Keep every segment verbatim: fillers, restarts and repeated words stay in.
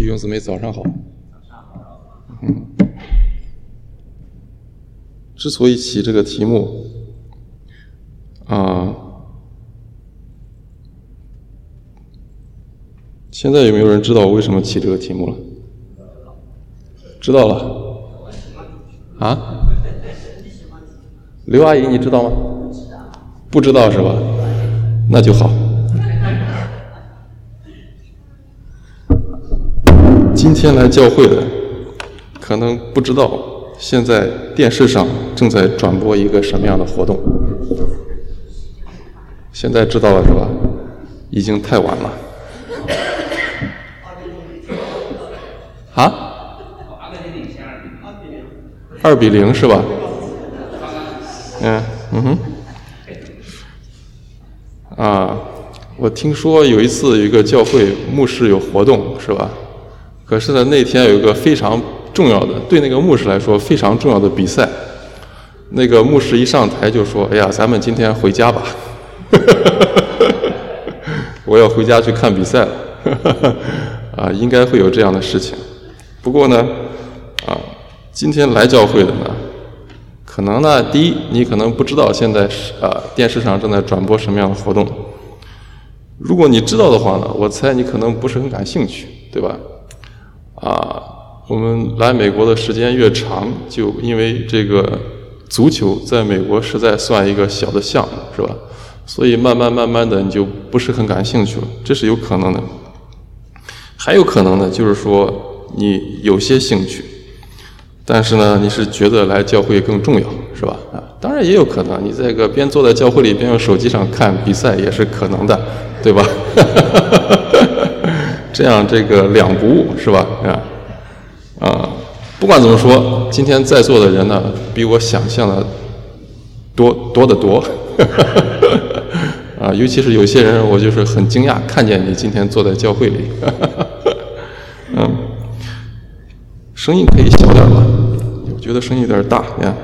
弟兄姊妹早上好。嗯，之所以起这个题目啊、呃，现在有没有人知道我为什么起这个题目了？知道了。啊？刘阿姨，你知道吗？不知道是吧？那就好。今天来教会的可能不知道，现在电视上正在转播一个什么样的活动。现在知道了是吧？已经太晚了。啊？二比零是吧？嗯嗯哼。啊，我听说有一次有一个教会牧师有活动是吧？可是呢，那天有一个非常重要的，对那个牧师来说非常重要的比赛。那个牧师一上台就说：“哎呀，咱们今天回家吧，我要回家去看比赛了。”啊，应该会有这样的事情。不过呢，啊，今天来教会的呢，可能呢，第一，你可能不知道现在啊电视上正在转播什么样的活动。如果你知道的话呢，我猜你可能不是很感兴趣，对吧？啊，我们来美国的时间越长，就因为这个足球在美国实在算一个小的项目，是吧？所以慢慢慢慢的你就不是很感兴趣了，这是有可能的。还有可能呢，就是说你有些兴趣，但是呢，你是觉得来教会更重要，是吧？啊，当然也有可能，你这个边坐在教会里边用手机上看比赛也是可能的，对吧？这样这个两不误是吧？啊啊，不管怎么说，今天在座的人呢，比我想象的多多得多。啊，尤其是有些人，我就是很惊讶，看见你今天坐在教会里。嗯，声音可以小点吧？我觉得声音有点大。你看，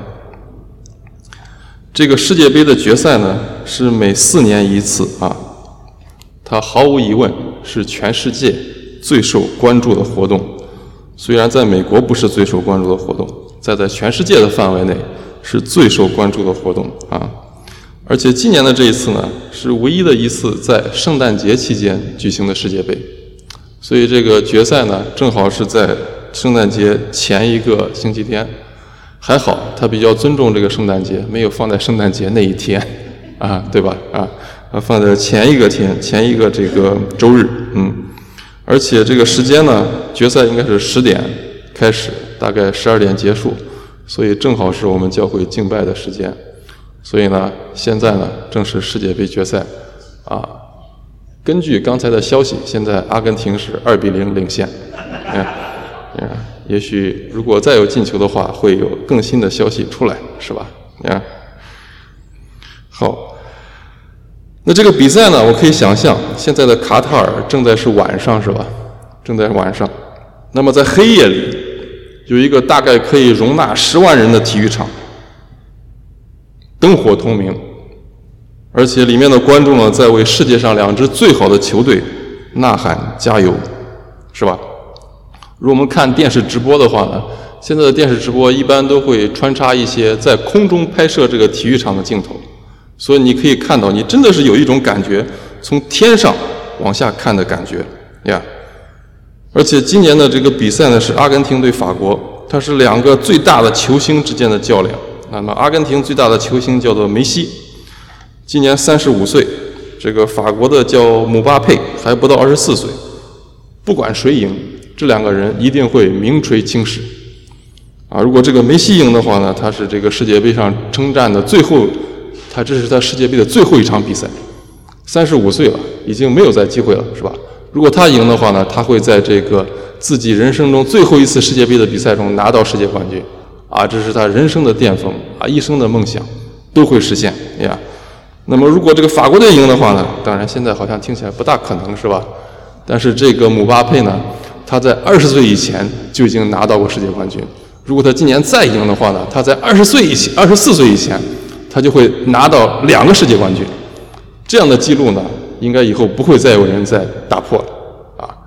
这个世界杯的决赛呢，是每四年一次啊。它毫无疑问是全世界最受关注的活动，虽然在美国不是最受关注的活动，在在全世界的范围内是最受关注的活动啊！而且今年的这一次呢，是唯一的一次在圣诞节期间举行的世界杯，所以这个决赛呢，正好是在圣诞节前一个星期天，还好他比较尊重这个圣诞节，没有放在圣诞节那一天啊，对吧？啊。啊，放在前一个天，前一个这个周日，嗯，而且这个时间呢，决赛应该是十点开始，大概十二点结束，所以正好是我们教会敬拜的时间。所以呢，现在呢，正是世界杯决赛，啊，根据刚才的消息，现在阿根廷是二比零领先，嗯，嗯，也许如果再有进球的话，会有更新的消息出来，是吧？嗯，好。那这个比赛呢，我可以想象，现在的卡塔尔正在是晚上，是吧？正在晚上。那么在黑夜里，有一个大概可以容纳十万人的体育场，灯火通明，而且里面的观众呢，在为世界上两支最好的球队呐喊加油，是吧？如果我们看电视直播的话呢，现在的电视直播一般都会穿插一些在空中拍摄这个体育场的镜头。所以你可以看到，你真的是有一种感觉，从天上往下看的感觉呀。而且今年的这个比赛呢，是阿根廷对法国，它是两个最大的球星之间的较量。那么阿根廷最大的球星叫做梅西，今年三十五岁，这个法国的叫姆巴佩，还不到二十四岁。不管谁赢，这两个人一定会名垂青史。啊，如果这个梅西赢的话呢，他是这个世界杯上征战的最后。他这是他世界杯的最后一场比赛，三十五岁了，已经没有再机会了，是吧？如果他赢的话呢，他会在这个自己人生中最后一次世界杯的比赛中拿到世界冠军，啊，这是他人生的巅峰，啊，一生的梦想都会实现呀。那么如果这个法国队赢的话呢，当然现在好像听起来不大可能，是吧？但是这个姆巴佩呢，他在二十岁以前就已经拿到过世界冠军。如果他今年再赢的话呢，他在二十岁以前、二十四岁以前。他就会拿到两个世界冠军，这样的记录呢，应该以后不会再有人再打破了啊！这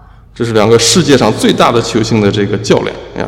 这是两个世界上最大的球星的这个较量呀。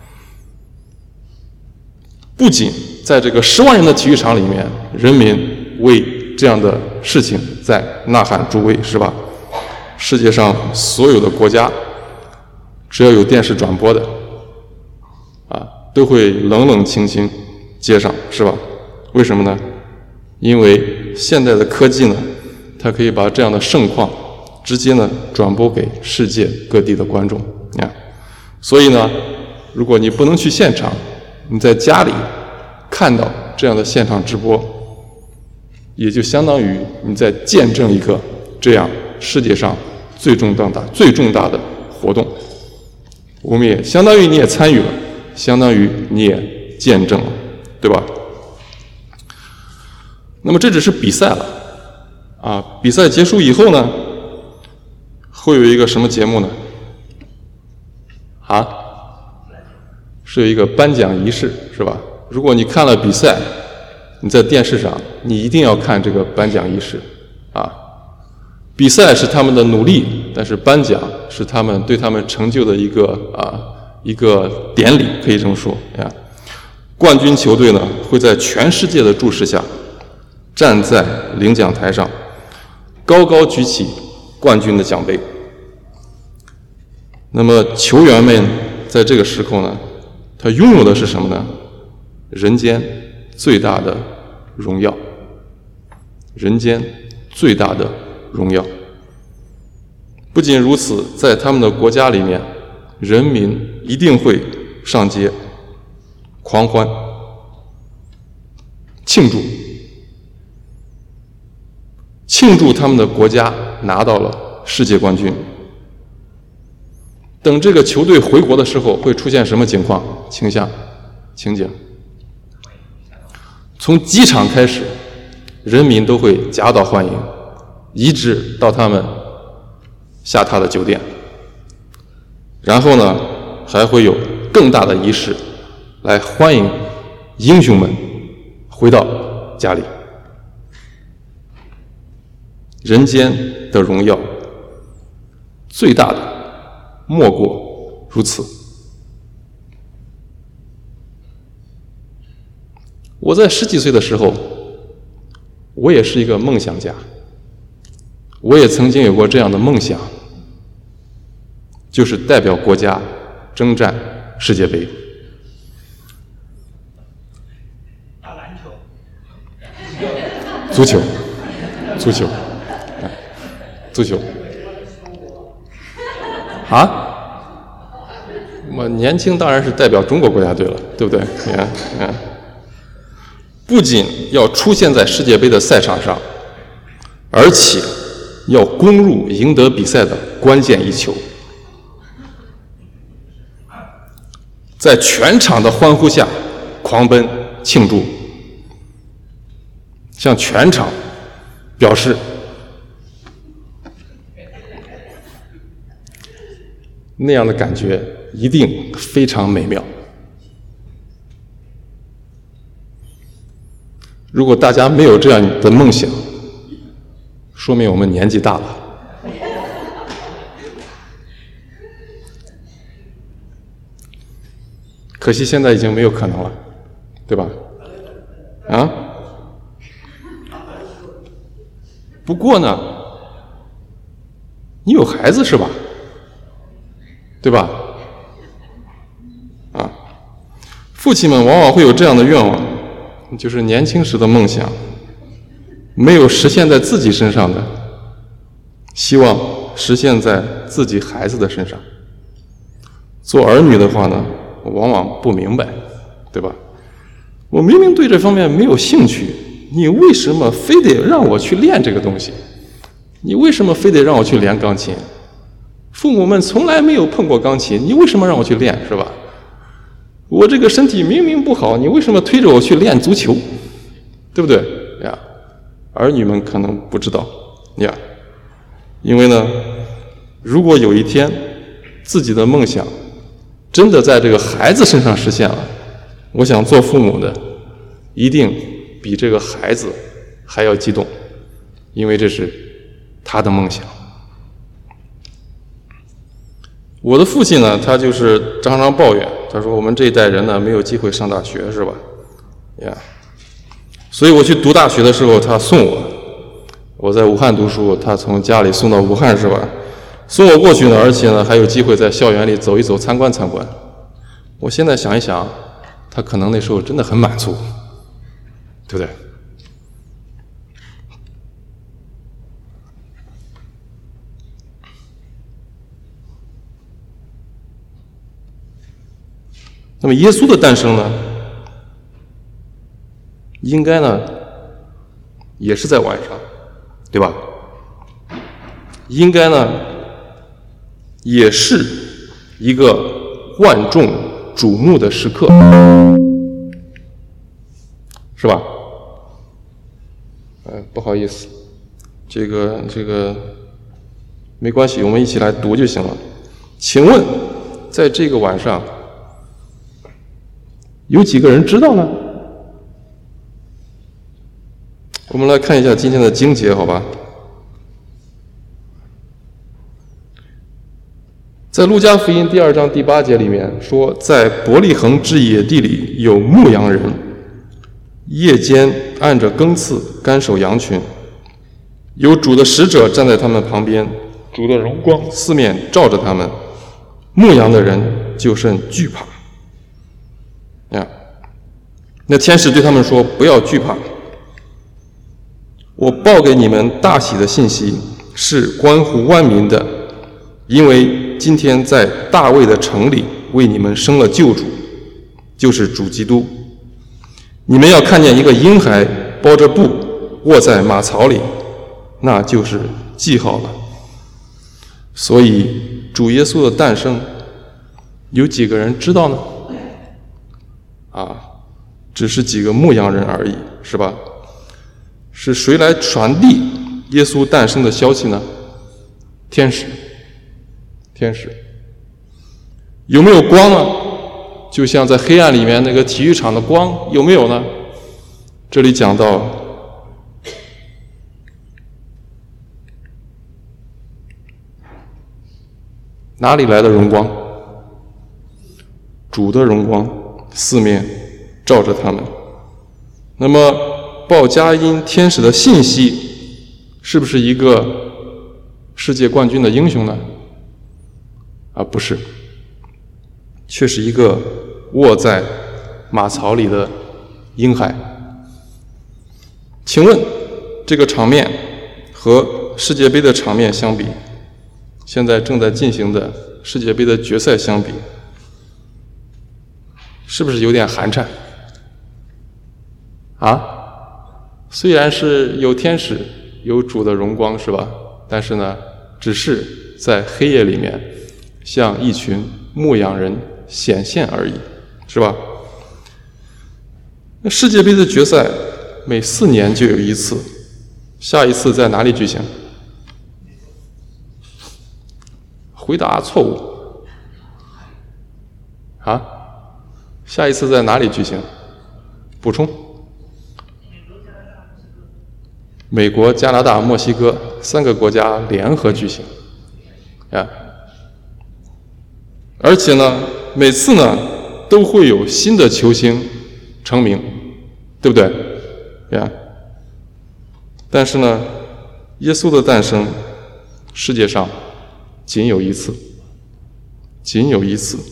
不仅在这个十万人的体育场里面，人民为这样的事情在呐喊助威，是吧？世界上所有的国家，只要有电视转播的，啊，都会冷冷清清接上，是吧？为什么呢？因为现代的科技呢，它可以把这样的盛况直接呢转播给世界各地的观众啊。所以呢，如果你不能去现场，你在家里看到这样的现场直播，也就相当于你在见证一个这样世界上最重大、最重大的活动。我们也相当于你也参与了，相当于你也见证了，对吧？那么这只是比赛了啊！比赛结束以后呢，会有一个什么节目呢？啊，是有一个颁奖仪式，是吧？如果你看了比赛，你在电视上，你一定要看这个颁奖仪式啊！比赛是他们的努力，但是颁奖是他们对他们成就的一个啊一个典礼，可以这么说呀。冠军球队呢，会在全世界的注视下，站在领奖台上，高高举起冠军的奖杯。那么球员们在这个时候呢，他拥有的是什么呢？人间最大的荣耀，人间最大的荣耀。不仅如此，在他们的国家里面，人民一定会上街狂欢庆祝，庆祝他们的国家拿到了世界冠军。等这个球队回国的时候，会出现什么情况、倾向、情景？从机场开始，人民都会夹道欢迎，一直到他们下榻的酒店。然后呢，还会有更大的仪式来欢迎英雄们回到家里。人间的荣耀，最大的莫过如此。我在十几岁的时候，我也是一个梦想家，我也曾经有过这样的梦想，就是代表国家征战世界杯。 打篮球， 足球，足球，足球。啊？我年轻当然是代表中国国家队了，对不对？你看，你看，不仅要出现在世界杯的赛场上，而且要攻入赢得比赛的关键一球。在全场的欢呼下狂奔庆祝，向全场表示那样的感觉一定非常美妙。如果大家没有这样的梦想，说明我们年纪大了。可惜现在已经没有可能了，对吧？啊？不过呢，你有孩子是吧？对吧？啊，父亲们往往会有这样的愿望，就是年轻时的梦想没有实现在自己身上的，希望实现在自己孩子的身上。做儿女的话呢，往往不明白，对吧？我明明对这方面没有兴趣，你为什么非得让我去练这个东西？你为什么非得让我去练钢琴？父母们从来没有碰过钢琴，你为什么让我去练，是吧？我这个身体明明不好，你为什么推着我去练足球？对不对呀？儿女们可能不知道呀，因为呢，如果有一天自己的梦想真的在这个孩子身上实现了，我想做父母的一定比这个孩子还要激动，因为这是他的梦想。 我的父亲呢，他就是常常抱怨，他说我们这一代人呢没有机会上大学，是吧？呀，所以我去读大学的时候，他送我。我在武汉读书，他从家里送到武汉，是吧？送我过去呢，而且呢还有机会在校园里走一走、参观参观。我现在想一想，他可能那时候真的很满足，对不对？那么耶稣的诞生呢，应该呢也是在晚上，对吧？应该呢也是一个万众瞩目的时刻，是吧？呃，不好意思，这个这个没关系，我们一起来读就行了。请问，在这个晚上，有几个人知道呢？我们来看一下今天的经节，好吧？在路加福音第二章第八节里面说，在伯利恒之野地里有牧羊人，夜间按着更次看守羊群，有主的使者站在他们旁边，主的荣光四面照着他们，牧羊的人就甚惧怕。呀，那天使对他们说：“不要惧怕，我报给你们大喜的信息是关乎万民的，因为今天在大卫的城里为你们生了救主，就是主基督。你们要看见一个婴孩包着布卧在马槽里，那就是记号了。”所以主耶稣的诞生，有几个人知道呢？啊，只是几个牧羊人而已，是吧？是谁来传递耶稣诞生的消息呢？天使。天使。有没有光呢？就像在黑暗里面那个体育场的光，有没有呢？这里讲到哪里来的荣光？主的荣光四面照着他们。那么报佳音天使的信息是不是一个世界冠军的英雄呢？啊，不是，却是一个卧在马槽里的婴孩。请问这个场面和世界杯的场面相比，现在正在进行的世界杯的决赛相比，是不是有点寒碜？啊，虽然是有天使有主的荣光，是吧？但是呢，只是在黑夜里面向一群牧羊人显现而已，是吧？那世界杯的决赛每四年就有一次，下一次在哪里举行？回答错误。啊？下一次在哪里举行？补充。美国、加拿大、墨西哥三个国家联合举行，啊，而且呢，每次呢都会有新的球星成名，对不对？呀，但是呢，耶稣的诞生，世界上仅有一次，仅有一次。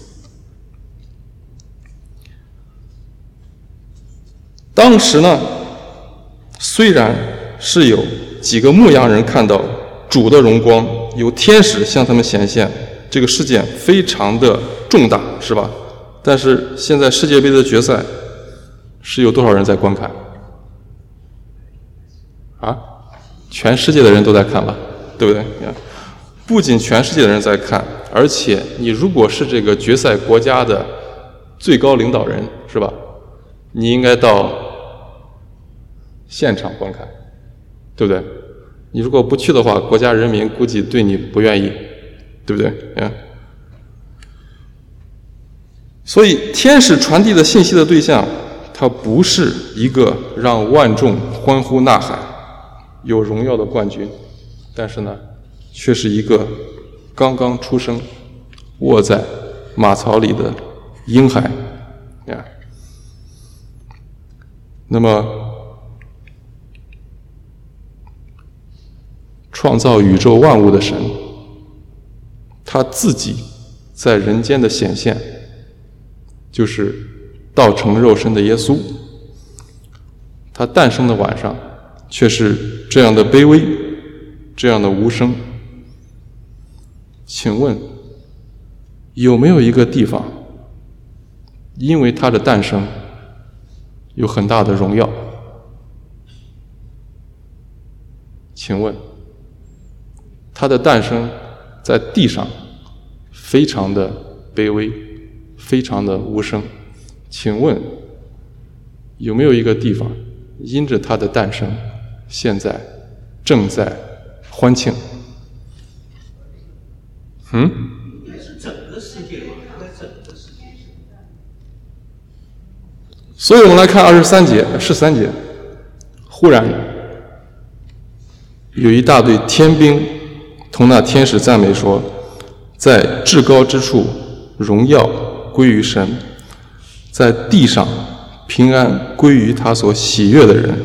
当时呢，虽然是有几个牧羊人看到主的荣光，有天使向他们显现，这个事件非常的重大，是吧？但是现在世界杯的决赛是有多少人在观看？啊，全世界的人都在看吧，对不对？不仅全世界的人在看，而且你如果是这个决赛国家的最高领导人，是吧？你应该到现场观看，对不对？你如果不去的话，国家人民估计对你不愿意，对不对？嗯。所以天使传递的信息的对象，它不是一个让万众欢呼呐喊、有荣耀的冠军，但是呢，却是一个刚刚出生、 卧在马槽里的婴孩呀。那么，创造宇宙万物的神，他自己在人间的显现，就是道成肉身的耶稣。他诞生的晚上，却是这样的卑微，这样的无声。请问，有没有一个地方，因为他的诞生，有很大的荣耀？请问，他的诞生在地上非常的卑微，非常的无声。请问，有没有一个地方，因着他的诞生，现在正在欢庆？嗯？ 是整个世界嘛，应该整个世界。 所以我们来看二十三节、十三节，忽然有一大队天兵同那天使赞美说，在至高之处荣耀归于神，在地上平安归于他所喜悦的人。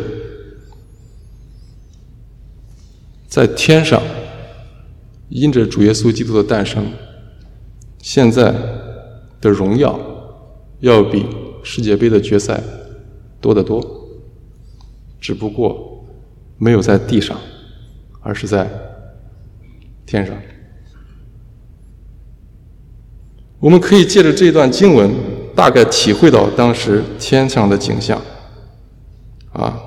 在天上，因着主耶稣基督的诞生，现在的荣耀要比世界杯的决赛多得多，只不过没有在地上，而是在天上。我们可以借着这段经文，大概体会到当时天上的景象。啊，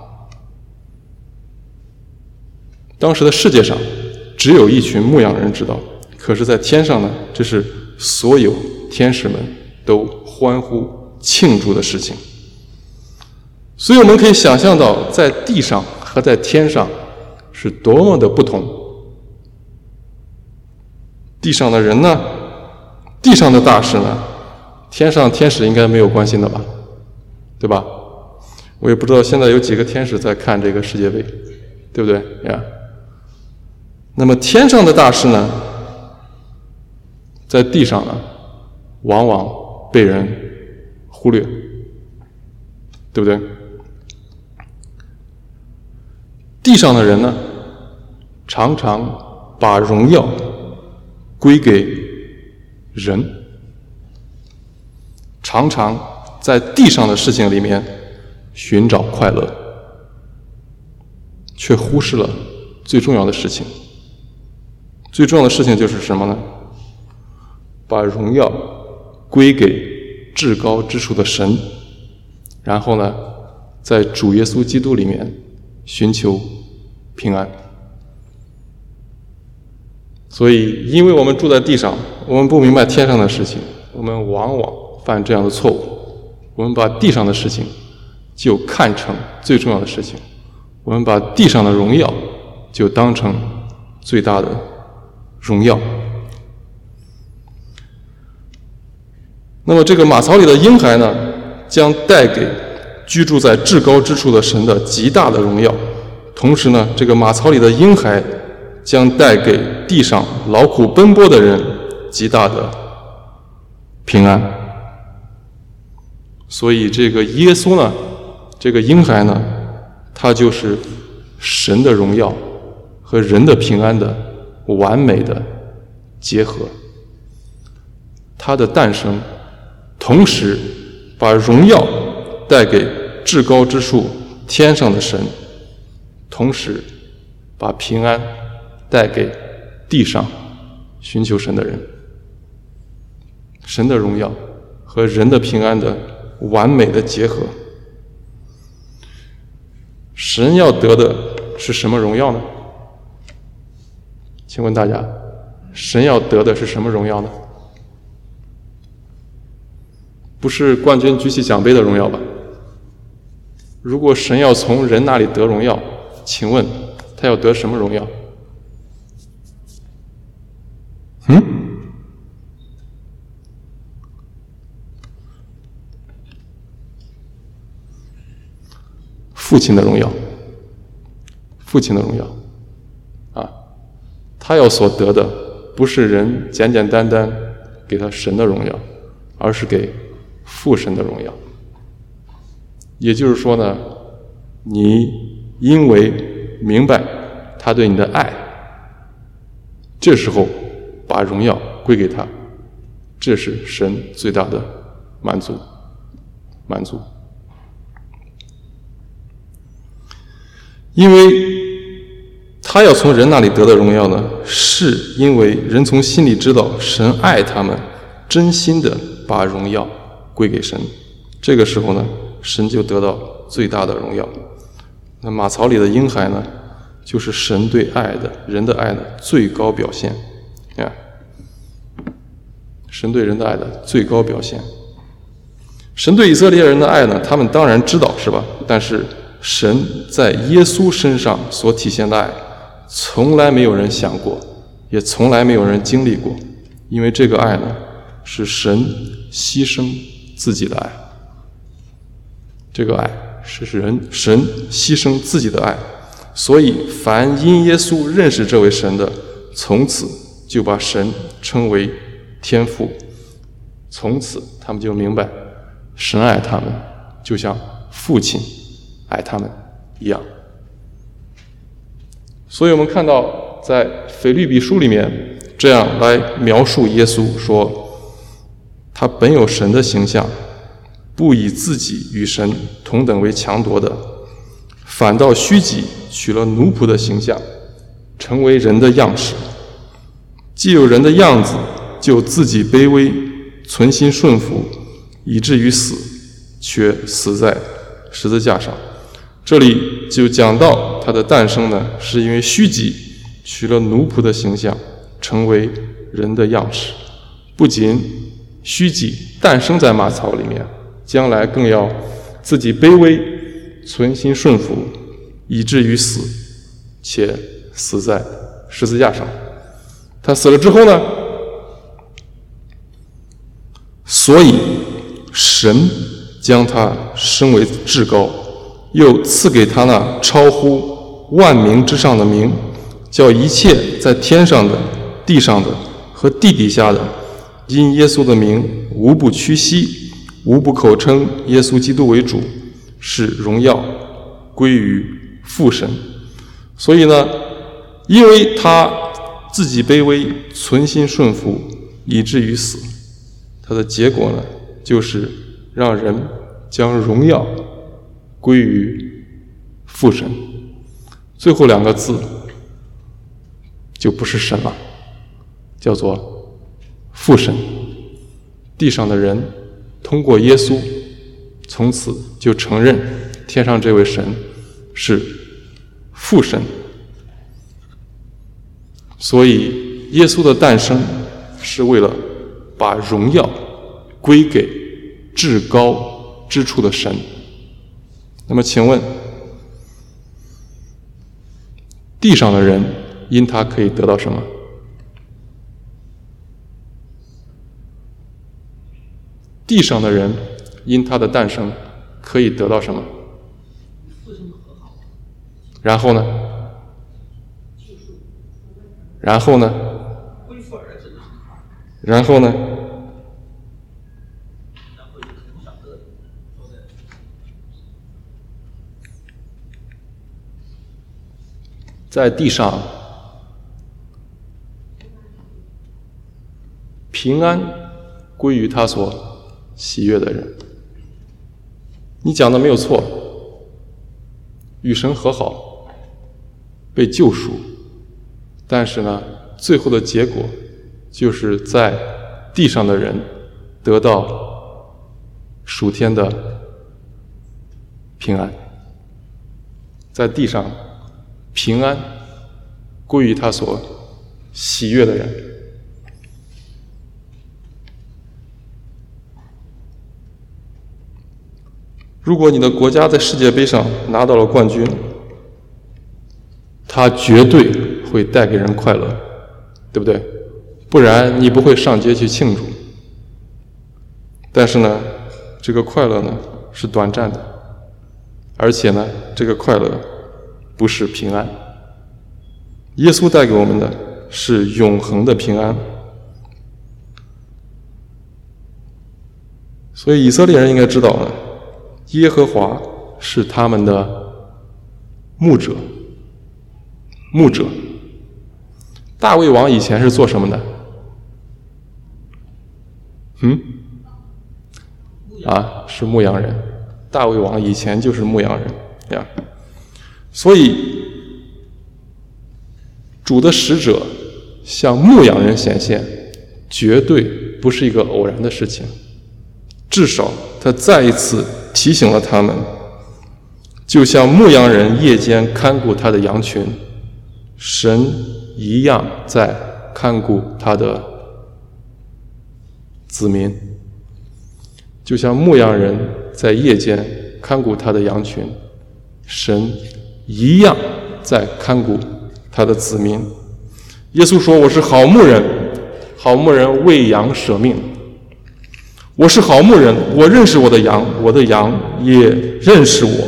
当时的世界上只有一群牧羊人知道，可是在天上呢，这是所有天使们都欢呼庆祝的事情。所以我们可以想象到，在地上和在天上是多么的不同。地上的人呢，地上的大事呢，天上天使应该没有关心的吧，对吧？我也不知道现在有几个天使在看这个世界杯，对不对呀？那么天上的大事呢，在地上呢，往往被人忽略，对不对？地上的人呢，常常把荣耀归给人，常常在地上的事情里面寻找快乐，却忽视了最重要的事情。最重要的事情就是什么呢？把荣耀归给至高之处的神，然后呢，在主耶稣基督里面寻求平安。所以，因为我们住在地上，我们不明白天上的事情，我们往往犯这样的错误。我们把地上的事情就看成最重要的事情，我们把地上的荣耀就当成最大的荣耀。那么这个马槽里的婴孩呢，将带给居住在至高之处的神的极大的荣耀。同时呢，这个马槽里的婴孩将带给地上劳苦奔波的人极大的平安。所以这个耶稣呢，这个婴孩呢，他就是神的荣耀和人的平安的完美的结合。他的诞生同时把荣耀带给至高之处天上的神，同时把平安带给地上寻求神的人。神的荣耀和人的平安的完美的结合。神要得的是什么荣耀呢？请问大家，神要得的是什么荣耀呢？不是冠军举起奖杯的荣耀吧？如果神要从人那里得荣耀，请问他要得什么荣耀？嗯？父亲的荣耀，父亲的荣耀啊！他要所得的不是人简简单单给他神的荣耀，而是给父神的荣耀。也就是说呢，你因为明白他对你的爱，这时候把荣耀归给他，这是神最大的满足。满足。因为他要从人那里得的荣耀呢，是因为人从心里知道神爱他们，真心的把荣耀归给神。这个时候呢，神就得到最大的荣耀。那马槽里的婴孩呢，就是神对爱的人的爱的最高表现啊，神对人的爱的最高表现。神对以色列人的爱呢，他们当然知道，是吧？但是神在耶稣身上所体现的爱，从来没有人想过，也从来没有人经历过。因为这个爱呢，是神牺牲自己的爱。这个爱是人神牺牲自己的爱，所以凡因耶稣认识这位神的，从此就把神称为天父。从此他们就明白，神爱他们，就像父亲爱他们一样。所以我们看到在腓立比书里面这样来描述耶稣，说他本有神的形象，不以自己与神同等为强夺的，反倒虚己，取了奴仆的形象，成为人的样式。既有人的样子，就自己卑微，存心顺服，以至于死，却死在十字架上。这里就讲到他的诞生呢，是因为虚己，取了奴仆的形象，成为人的样式。不仅虚己诞生在马槽里面，将来更要自己卑微，存心顺服，以至于死，且死在十字架上。他死了之后呢，所以神将他升为至高，又赐给他那超乎万名之上的名，叫一切在天上的、地上的和地底下的，因耶稣的名无不屈膝，无不口称耶稣基督为主，使荣耀归于父神。所以呢，因为他自己卑微，存心顺服，以至于死，他的结果呢，就是让人将荣耀归于父神。最后两个字就不是神了，叫做父神。地上的人通过耶稣，从此就承认天上这位神是父神。所以耶稣的诞生是为了把荣耀归给至高之处的神。那么请问，地上的人因他可以得到什么？地上的人因他的诞生可以得到什么？然后呢？然后呢？然后呢？在地上，平安归于他所喜悦的人。你讲的没有错，与神和好，被救赎，但是呢，最后的结果就是在地上的人得到属天的平安。在地上，平安归于他所喜悦的人。如果你的国家在世界杯上拿到了冠军，它绝对会带给人快乐，对不对？不然你不会上街去庆祝。但是呢，这个快乐呢是短暂的，而且呢，这个快乐不是平安。耶稣带给我们的是永恒的平安。 所以以色列人应该知道呢，耶和华是他们的牧者。牧者。大卫王以前是做什么的？嗯？啊，是牧羊人。大卫王以前就是牧羊人呀。所以主的使者向牧羊人显现，绝对不是一个偶然的事情。至少他再一次提醒了他们，就像牧羊人夜间看顾他的羊群，神一样在看顾他的子民。就像牧羊人在夜间看顾他的羊群，神一样在看顾他的子民。耶稣说，我是好牧人，好牧人为羊舍命。我是好牧人，我认识我的羊，我的羊也认识我。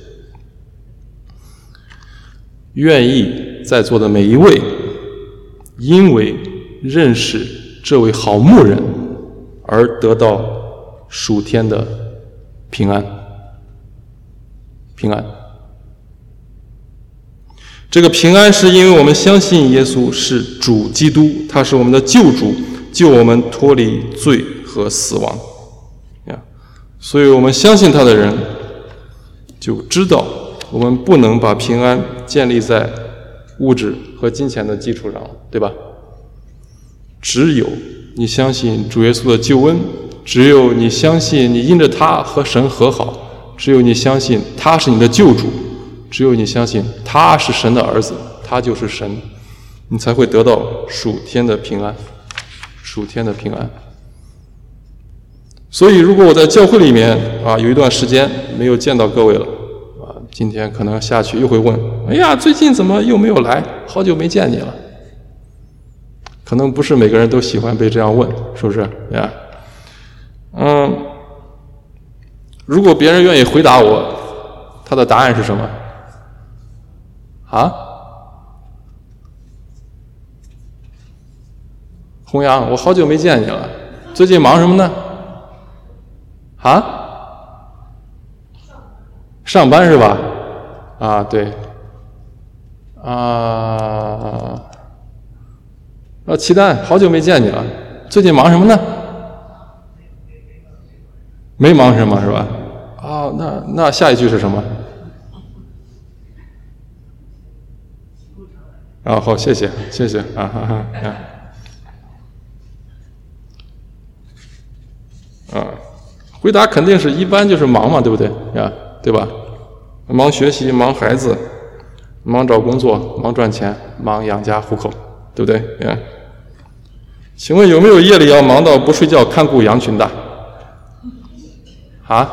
愿意在座的每一位，因为认识这位好牧人而得到属天的平安。平安。这个平安是因为我们相信耶稣是主基督，他是我们的救主，救我们脱离罪和死亡。所以我们相信他的人就知道，我们不能把平安建立在物质和金钱的基础上，对吧？只有你相信主耶稣的救恩，只有你相信你因着他和神和好，只有你相信他是你的救主，只有你相信他是神的儿子，他就是神，你才会得到属天的平安，属天的平安。所以如果我在教会里面啊有一段时间没有见到各位了啊，今天可能下去又会问，哎呀，最近怎么又没有来？好久没见你了。可能不是每个人都喜欢被这样问，是不是呀？嗯，如果别人愿意回答我，他的答案是什么？啊？弘扬，我好久没见你了，最近忙什么呢？啊？上班是吧？啊，对。啊，啊，齐丹，好久没见你了，最近忙什么呢？没忙什么是吧？啊，那那下一句是什么？啊，好，谢谢，谢谢，啊哈哈，啊。啊，回答肯定是一般就是忙嘛，对不对呀？对吧？忙学习，忙孩子，忙找工作，忙赚钱，忙养家糊口，对不对呀？请问有没有夜里要忙到不睡觉看顾羊群的？啊？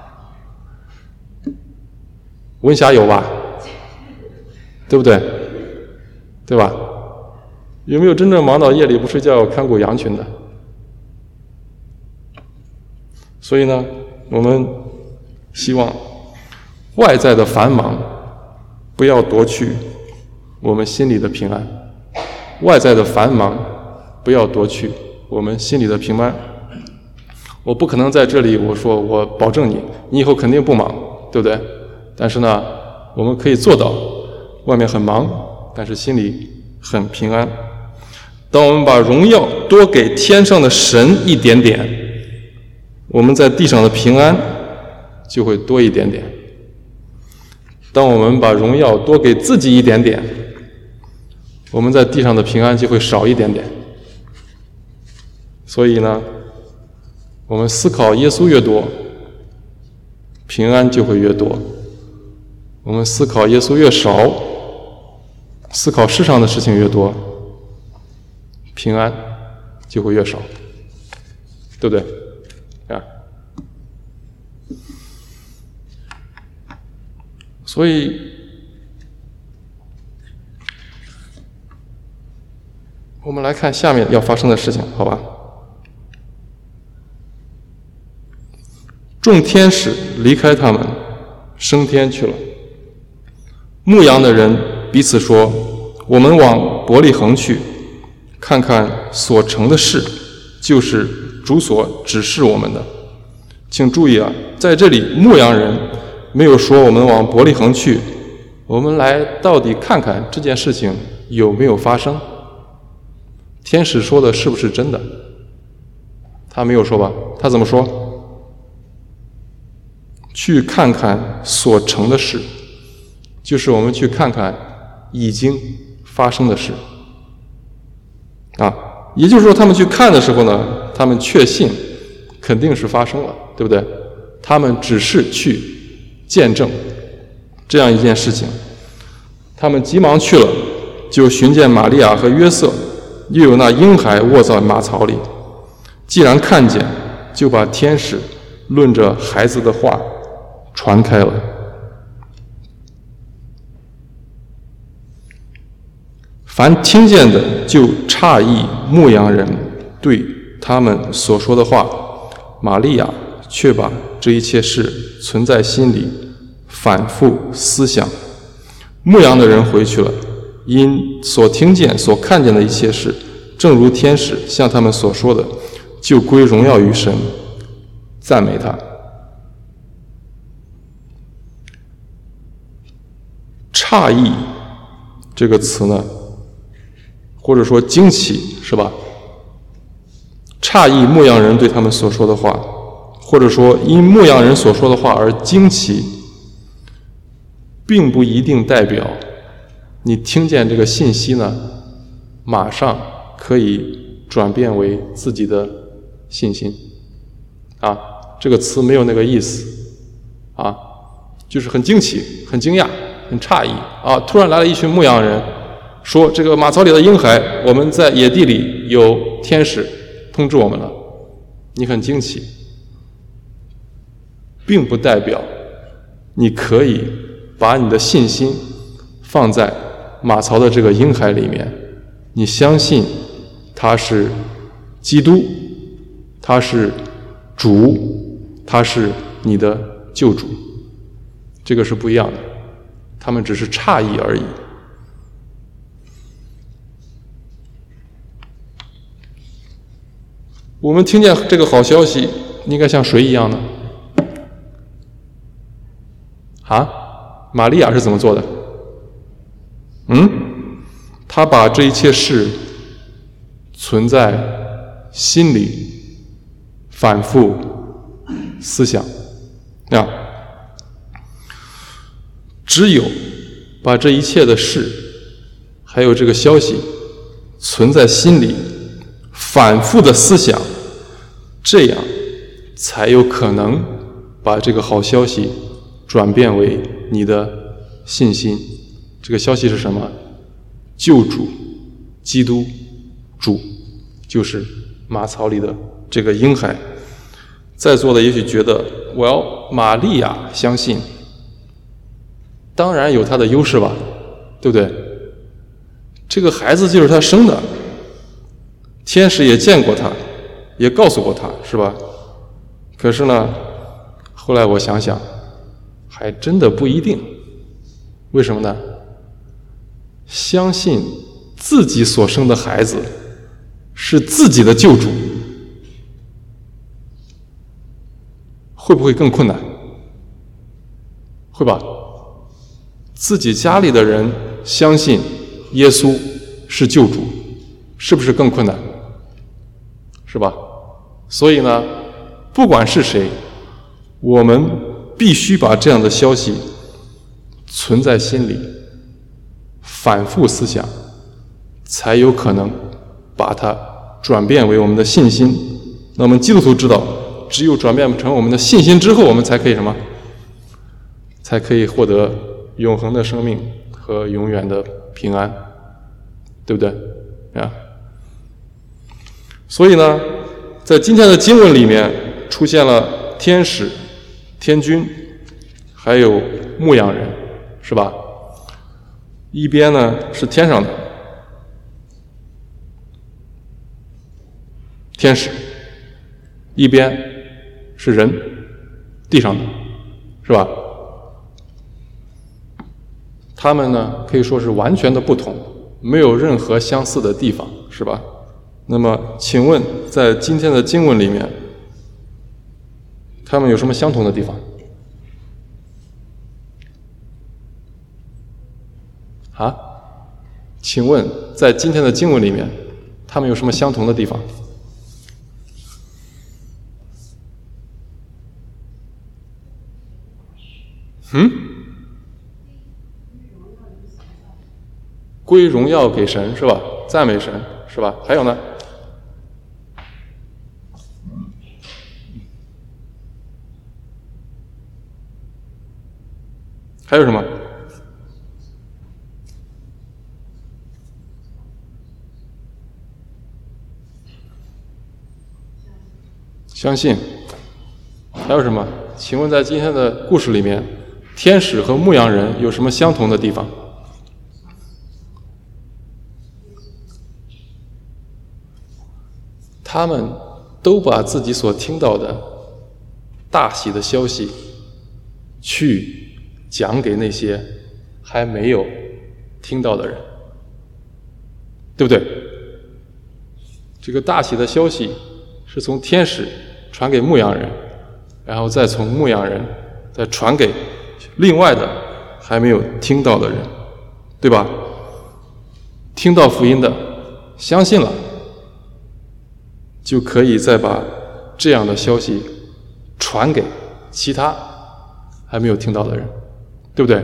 文霞有吧？对不对？对吧？有没有真正忙到夜里不睡觉看顾羊群的？所以呢，我们希望外在的繁忙不要夺去我们心里的平安，外在的繁忙不要夺去我们心里的平安。我不可能在这里我说我保证你，你以后肯定不忙，对不对？但是呢，我们可以做到外面很忙，但是心里很平安。当我们把荣耀多给天上的神一点点，我们在地上的平安就会多一点点。当我们把荣耀多给自己一点点，我们在地上的平安就会少一点点。所以呢，我们思考耶稣越多，平安就会越多；我们思考耶稣越少，思考世上的事情越多，平安就会越少，对不对？啊，所以我们来看下面要发生的事情，好吧？众天使离开他们，升天去了。牧羊的人彼此说：“我们往伯利恒去，看看所成的事，就是主所指示我们的。” 请注意啊，在这里牧羊人没有说我们往伯利恒去，我们来到底看看这件事情有没有发生。天使说的是不是真的？他没有说吧？他怎么说？去看看所成的事，就是我们去看看已经发生的事啊。也就是说，他们去看的时候呢，他们确信肯定是发生了，对不对？他们只是去见证这样一件事情。他们急忙去了，就寻见玛利亚和约瑟，又有那婴孩卧在马槽里。既然看见，就把天使论着孩子的话传开了。凡听见的就诧异牧羊人对他们所说的话，玛利亚却把这一切事存在心里，反复思想。牧羊的人回去了，因所听见所看见的一切事，正如天使向他们所说的，就归荣耀于神，赞美他。诧异这个词呢，或者说惊奇，是吧？诧异牧羊人对他们所说的话，或者说因牧羊人所说的话而惊奇，并不一定代表你听见这个信息呢，马上可以转变为自己的信心啊。这个词没有那个意思啊，就是很惊奇、很惊讶、很诧异啊！突然来了一群牧羊人，说这个马槽里的婴孩，我们在野地里有天使通知我们了，你很惊奇，并不代表你可以把你的信心放在马槽的这个婴孩里面，你相信他是基督，他是主，他是你的救主，这个是不一样的，他们只是诧异而已。我们听见这个好消息，应该像谁一样呢？啊，玛利亚是怎么做的？嗯，她把这一切事存在心里，反复思想啊。只有把这一切的事，还有这个消息存在心里，反复的思想，这样才有可能把这个好消息转变为你的信心。这个消息是什么？救主基督主，就是马槽里的这个婴孩。在座的也许觉得，我要玛利亚相信，当然有他的优势吧，对不对？这个孩子就是他生的，天使也见过他，也告诉过他，是吧？可是呢，后来我想想，还真的不一定。为什么呢？相信自己所生的孩子是自己的救主，会不会更困难？会吧？自己家里的人相信耶稣是救主，是不是更困难？是吧？所以呢，不管是谁，我们必须把这样的消息存在心里，反复思想，才有可能把它转变为我们的信心。那我们基督徒知道，只有转变成我们的信心之后，我们才可以什么？才可以获得永恒的生命和永远的平安，对不对？啊。所以呢，在今天的经文里面出现了天使、天君，还有牧羊人，是吧？一边呢是天上的天使，一边是人，地上的，是吧？他们呢可以说是完全的不同，没有任何相似的地方，是吧？那么请问在今天的经文里面， 他们有什么相同的地方？啊？请问在今天的经文里面，他们有什么相同的地方？嗯？归荣耀给神是吧？赞美神是吧？还有呢？还有什么？相信。还有什么？请问在今天的故事里面，天使和牧羊人有什么相同的地方？他们都把自己所听到的大喜的消息去讲给那些还没有听到的人，对不对？这个大喜的消息是从天使传给牧羊人，然后再从牧羊人再传给另外的还没有听到的人，对吧？听到福音的相信了，就可以再把这样的消息传给其他还没有听到的人，对不对？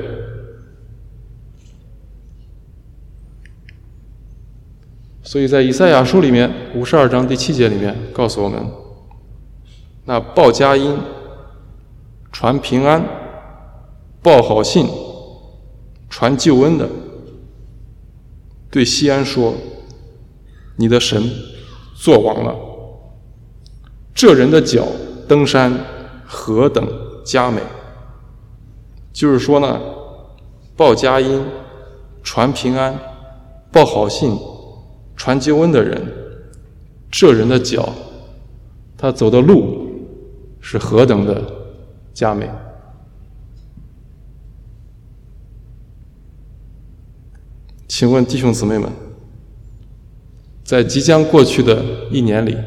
所以在以赛亚书里面五十二章第七节里面告诉我们，那报佳音、传平安、报好信、传救恩的，对西安说：你的神作王了。这人的脚登山何等佳美！就是说呢，报佳音、传平安、报好信、传救恩的人，这人的脚，他走的路是何等的佳美！请问弟兄姊妹们，在即将过去的一年里，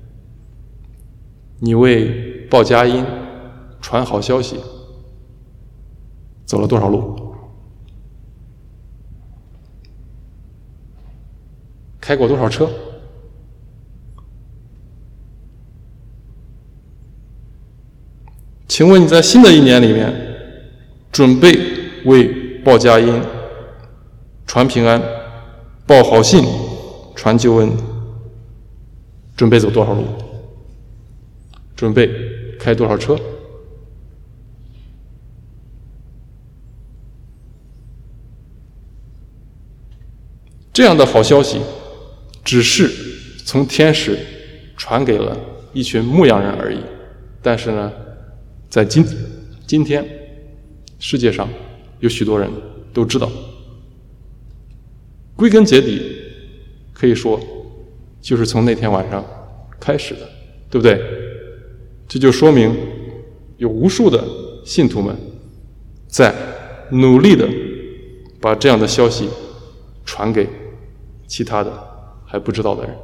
你为报佳音、传好消息走了多少路？开过多少车？请问你在新的一年里面，准备为报佳音、传平安、报好信、传救恩，准备走多少路？准备开多少车？这样的好消息只是从天使传给了一群牧羊人而已，但是呢，在今今天世界上有许多人都知道，归根结底可以说就是从那天晚上开始的，对不对？这就说明有无数的信徒们在努力的把这样的消息传给其他的还不知道的人。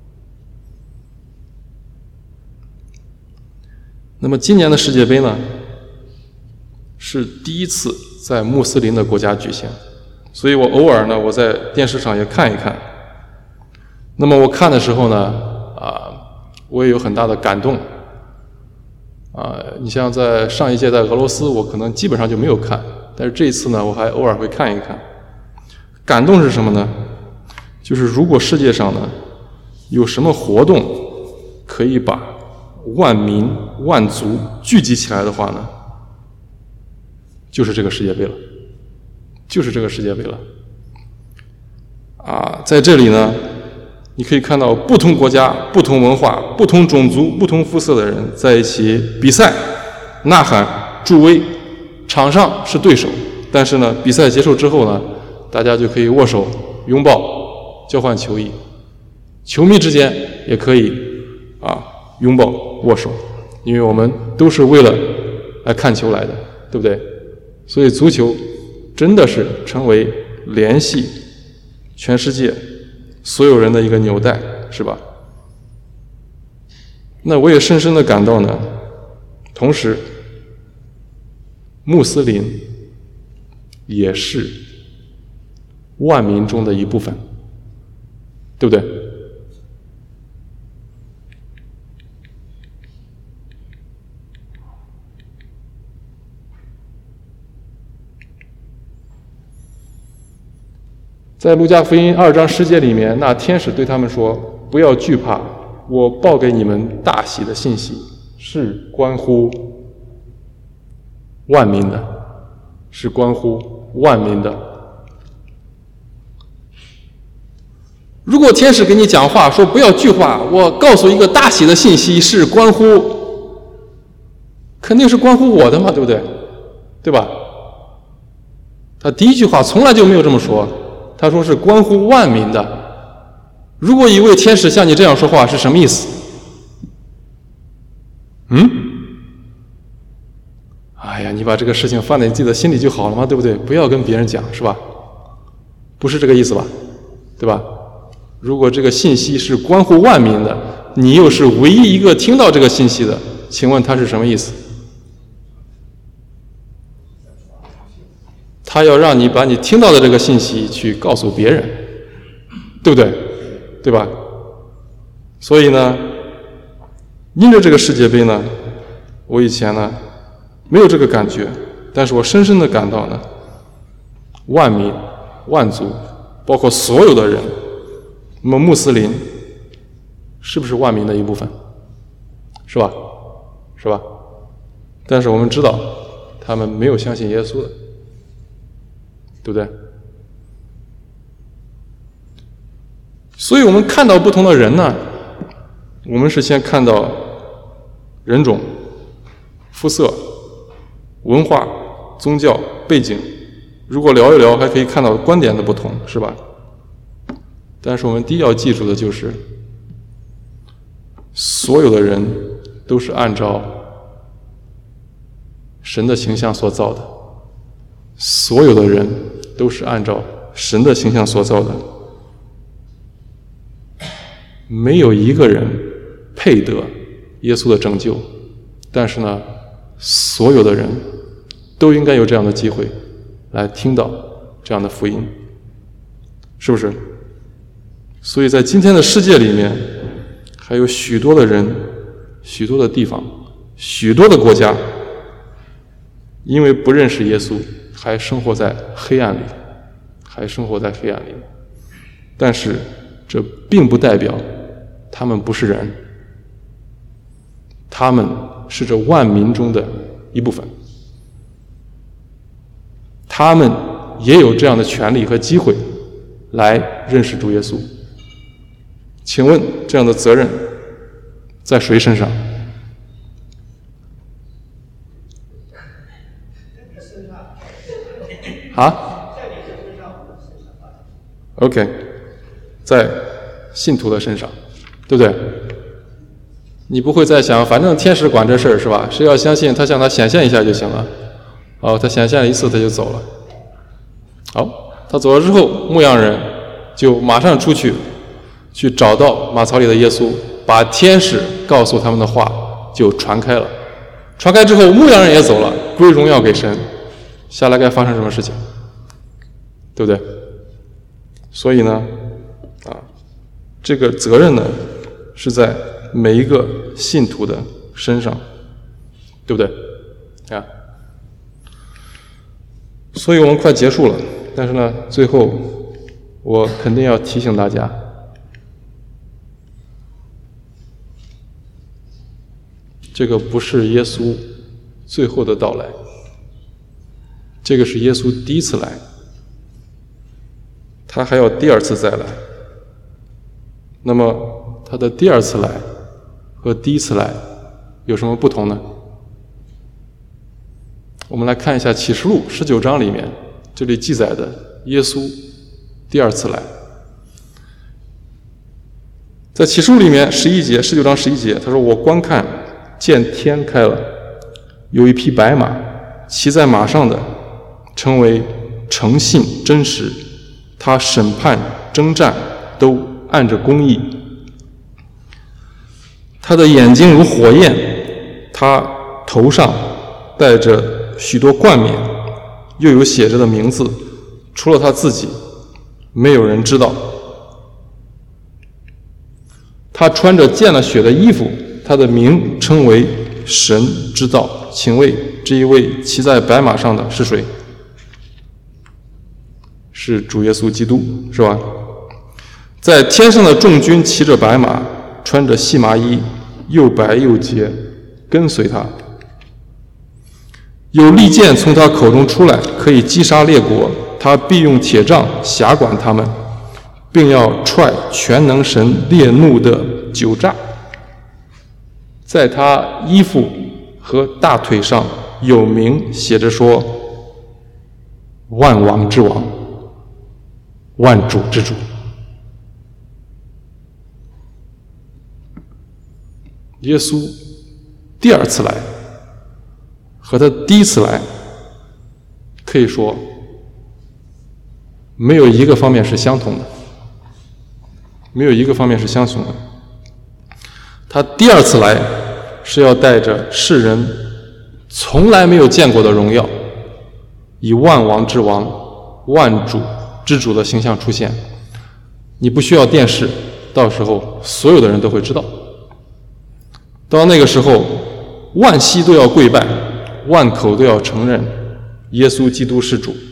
那么今年的世界杯呢，是第一次在穆斯林的国家举行，所以我偶尔呢，我在电视上也看一看。那么我看的时候呢，啊，我也有很大的感动。啊，你像在上一届在俄罗斯，我可能基本上就没有看，但是这一次呢，我还偶尔会看一看。感动是什么呢？就是如果世界上呢有什么活动可以把万民万族聚集起来的话呢，就是这个世界杯了，就是这个世界杯了。啊，在这里呢，你可以看到不同国家、不同文化、不同种族、不同肤色的人在一起比赛、呐喊、助威。场上是对手，但是呢，比赛结束之后呢，大家就可以握手、拥抱、交换球衣。球迷之间也可以啊拥抱、握手，因为我们都是为了来看球来的，对不对？所以足球真的是成为联系全世界所有人的一个纽带，是吧？那我也深深的感到呢， 同时穆斯林也是万民中的一部分，对不对？在路加福音二章十节里面，那天使对他们说：“不要惧怕，我报给你们大喜的信息，是关乎万民的，是关乎万民的。”如果天使给你讲话说不要惧怕，我告诉一个大喜的信息，是关乎，肯定是关乎我的嘛，对不对？对吧？他第一句话从来就没有这么说，他说是关乎万民的。如果一位天使像你这样说话，是什么意思？嗯？哎呀，你把这个事情放在你自己的心里就好了嘛，对不对？不要跟别人讲，是吧？不是这个意思吧？对吧？如果这个信息是关乎万民的，你又是唯一一个听到这个信息的，请问他是什么意思？他要让你把你听到的这个信息去告诉别人，对不对？对吧？所以呢，因着这个世界杯呢，我以前呢没有这个感觉，但是我深深的感到呢，万民、万族，包括所有的人，那么穆斯林是不是万民的一部分？是吧？是吧？但是我们知道，他们没有相信耶稣的，对不对？所以我们看到不同的人呢，我们是先看到人种、肤色、文化、宗教背景，如果聊一聊还可以看到观点的不同，是吧？但是我们第一要记住的就是，所有的人都是按照神的形象所造的，所有的人都是按照神的形象所造的，没有一个人配得耶稣的拯救，但是呢，所有的人都应该有这样的机会来听到这样的福音，是不是？所以在今天的世界里面，还有许多的人、许多的地方、许多的国家，因为不认识耶稣，还生活在黑暗里，还生活在黑暗里。但是这并不代表他们不是人，他们是这万民中的一部分，他们也有这样的权利和机会来认识主耶稣。请问这样的责任在谁身上？啊 ？OK， 在信徒的身上，对不对？你不会再想，反正天使管这事儿是吧？谁要相信他向他显现一下就行了。哦，他显现了一次他就走了。好，他走了之后，牧羊人就马上出去，去找到马槽里的耶稣，把天使告诉他们的话就传开了。传开之后，牧羊人也走了，归荣耀给神。下来该发生什么事情？对不对？所以呢，啊，这个责任呢，是在每一个信徒的身上，对不对？啊，所以我们快结束了，但是呢，最后我肯定要提醒大家，这个不是耶稣最后的到来，这个是耶稣第一次来，他还要第二次再来。那么他的第二次来和第一次来有什么不同呢？我们来看一下启示录十九章里面，这里记载的耶稣第二次来。在启示录里面十一节，十九章十一节，他说：“我观看，见天开了，有一匹白马，骑在马上的，称为诚信真实，他审判征战都按着公义。他的眼睛如火焰，他头上戴着许多冠冕，又有写着的名字，除了他自己，没有人知道。他穿着溅了血的衣服，他的名称为神之道。请问这一位骑在白马上的是谁？是主耶稣基督，是吧？在天上的众军骑着白马，穿着细麻衣，又白又洁，跟随他。有利剑从他口中出来，可以击杀列国，他必用铁杖辖管他们，并要踹全能神烈怒的酒榨。在他衣服和大腿上有名写着说：万王之王，万主之主。耶稣第二次来和他第一次来，可以说没有一个方面是相同的，没有一个方面是相同的。他第二次来是要带着世人从来没有见过的荣耀，以万王之王、万主之主的形象出现。你不需要电视，到时候所有的人都会知道。到那个时候，万膝都要跪拜，万口都要承认耶稣基督是主。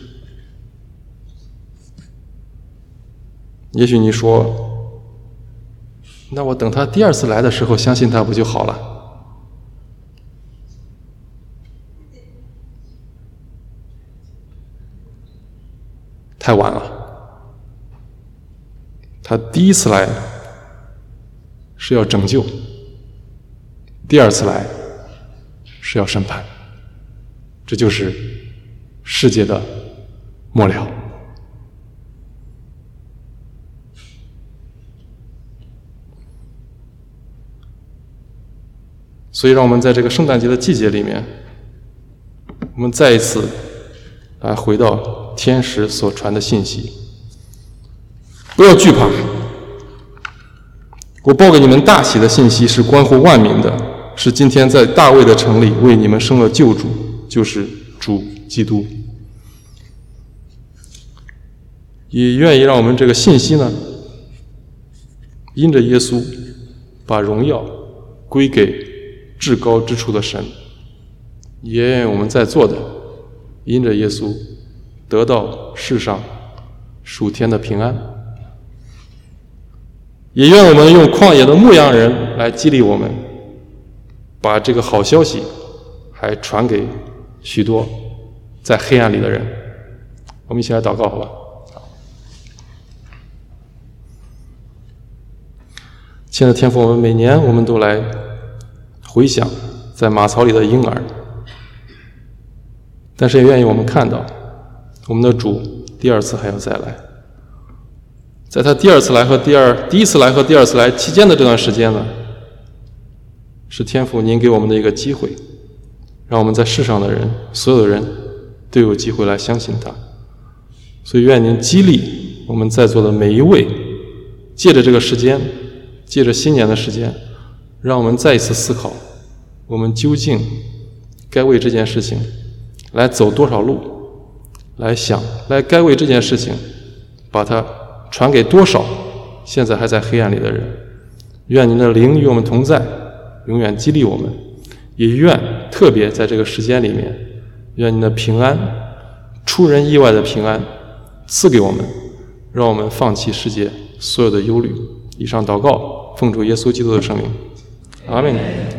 也许你说，那我等他第二次来的时候相信他不就好了？太晚了。他第一次来是要拯救，第二次来是要审判，这就是世界的末了。所以让我们在这个圣诞节的季节里面，我们再一次来回到天使所传的信息。不要惧怕，我报给你们大喜的信息是关乎万民的，是今天在大卫的城里为你们生了救主，就是主基督。也愿意让我们这个信息呢，因着耶稣把荣耀归给至高之处的神，也愿意我们在座的因着耶稣得到世上属天的平安。也愿我们用旷野的牧羊人来激励我们，把这个好消息还传给许多在黑暗里的人。我们一起来祷告好吧。亲爱的天父，我们每年我们都来回想在马槽里的婴儿，但是也愿意我们看到我们的主第二次还要再来。在他第二次来和第二第一次来和第二次来期间的这段时间呢，是天父您给我们的一个机会，让我们在世上的人，所有的人都有机会来相信他。所以愿您激励我们在座的每一位，借着这个时间，借着新年的时间，让我们再一次思考，我们究竟该为这件事情来走多少路，来想，来该为这件事情把它传给多少现在还在黑暗里的人。愿您的灵与我们同在，永远激励我们，也愿特别在这个时间里面，愿您的平安，出人意外的平安赐给我们，让我们放弃世界所有的忧虑。以上祷告奉主耶稣基督的圣名，阿们。